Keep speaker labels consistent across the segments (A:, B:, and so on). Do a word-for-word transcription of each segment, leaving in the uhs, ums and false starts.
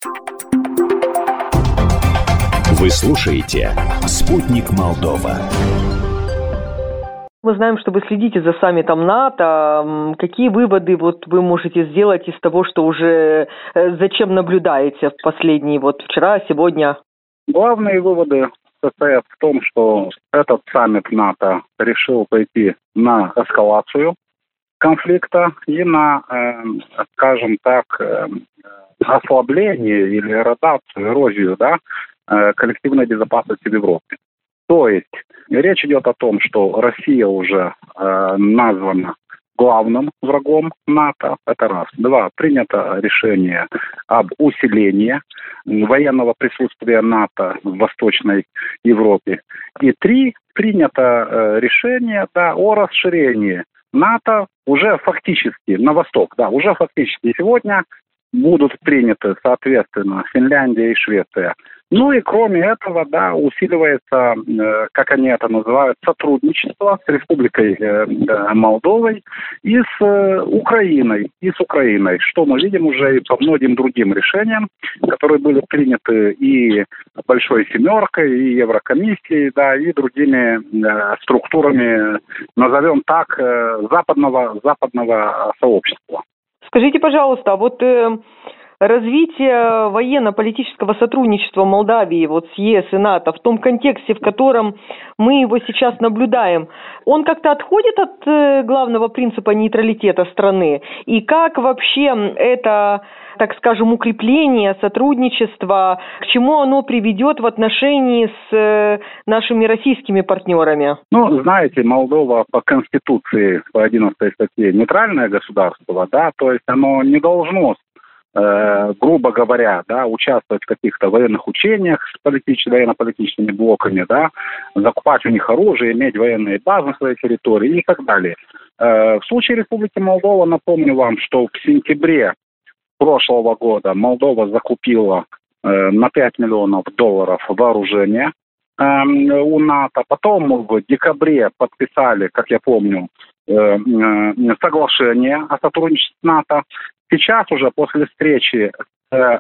A: Вы слушаете «Спутник Молдова».
B: Мы знаем, что вы следите за саммитом НАТО. Какие выводы вот вы можете сделать из того, что уже зачем наблюдаете в последние вот вчера, сегодня?
C: Главные выводы состоят в том, что этот саммит НАТО решил пойти на эскалацию конфликта и на, э, скажем так, э, ослабление или эродацию, эрозию, да, э, коллективной безопасности в Европе. То есть речь идет о том, что Россия уже э, названа главным врагом НАТО. Это раз. Два. Принято решение об усилении военного присутствия НАТО в Восточной Европе. И три. Принято э, решение, да, о расширении НАТО уже фактически на восток. Да, уже фактически сегодня будут приняты, соответственно, Финляндия и Швеция. Ну и кроме этого, да, усиливается, э, как они это называют, сотрудничество с Республикой э, Молдовой и с э, Украиной, и с Украиной, что мы видим уже и по многим другим решениям, которые были приняты и Большой Семеркой, и Еврокомиссией, да, и другими э, структурами, назовем так, э, западного, западного сообщества.
B: Скажите, пожалуйста, а вот э, развитие военно-политического сотрудничества Молдавии вот с ЕС и НАТО в том контексте, в котором мы его сейчас наблюдаем, он как-то отходит от э, главного принципа нейтралитета страны? И как вообще это, так скажем, укрепление сотрудничества, к чему оно приведет в отношении с э, нашими российскими партнерами?
C: Ну, знаете, Молдова по Конституции, по одиннадцатой статье, нейтральное государство, да, то есть оно не должно, э, грубо говоря, да, участвовать в каких-то военных учениях с политическими, военно-политическими блоками, да, закупать у них оружие, иметь военные базы на своей территории и так далее. Э, в случае Республики Молдова, напомню вам, что в сентябре прошлого года Молдова закупила э, на пять миллионов долларов вооружения э, у НАТО. Потом в декабре подписали, как я помню, э, э, соглашение о сотрудничестве с НАТО. Сейчас уже после встречи с э,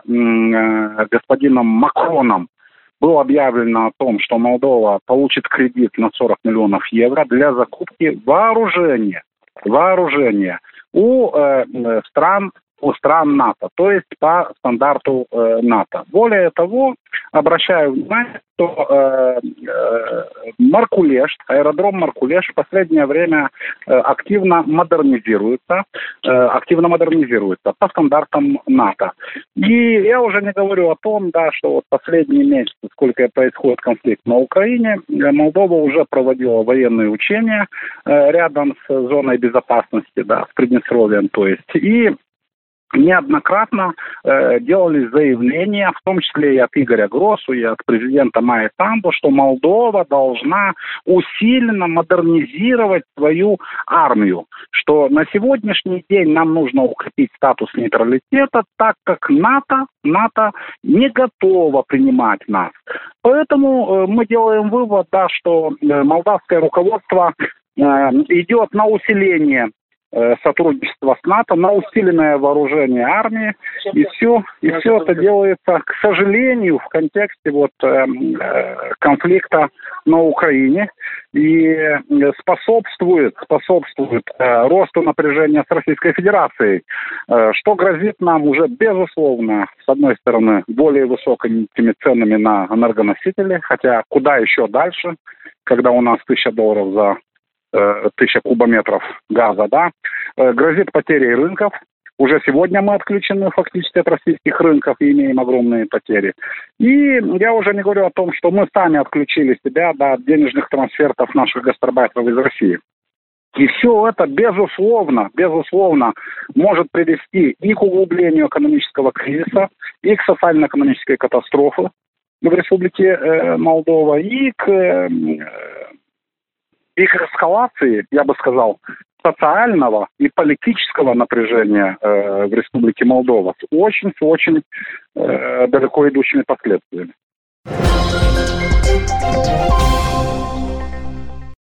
C: э, господином Макроном было объявлено о том, что Молдова получит кредит на сорок миллионов евро для закупки вооружения, вооружения у э, стран у стран НАТО, то есть по стандарту э, НАТО. Более того, обращаю внимание, что э, э, Маркулеш, аэродром Маркулеш в последнее время э, активно модернизируется, э, активно модернизируется по стандартам НАТО. И я уже не говорю о том, да, что вот последние месяцы, сколько происходит конфликт на Украине, Молдова уже проводила военные учения э, рядом с зоной безопасности, да, с Приднестровьем, то есть, и неоднократно э, делались заявления, в том числе и от Игоря Гросу, и от президента Майи Санду, что Молдова должна усиленно модернизировать свою армию, что на сегодняшний день нам нужно укрепить статус нейтралитета, так как НАТО, НАТО не готово принимать нас. Поэтому э, мы делаем вывод, да, что э, молдавское руководство э, идет на усиление сотрудничество с НАТО, на усиленное вооружение армии, и все, и все это делается, к сожалению, в контексте вот э, конфликта на Украине и способствует, способствует э, росту напряжения с Российской Федерацией, э, что грозит нам уже безусловно, с одной стороны, более высокими ценами на энергоносители, хотя куда еще дальше, когда у нас тысяча долларов за тысяча кубометров газа, да, грозит потерей рынков. Уже сегодня мы отключены фактически от российских рынков и имеем огромные потери. И я уже не говорю о том, что мы сами отключили себя, да, от денежных трансфертов наших гастарбайтеров из России. И все это, безусловно, безусловно, может привести и к углублению экономического кризиса, и к социально-экономической катастрофе в Республике э, Молдова, и к... Э, их эскалации, я бы сказал, социального и политического напряжения э, в Республике Молдова с очень-очень э, далеко идущими последствиями.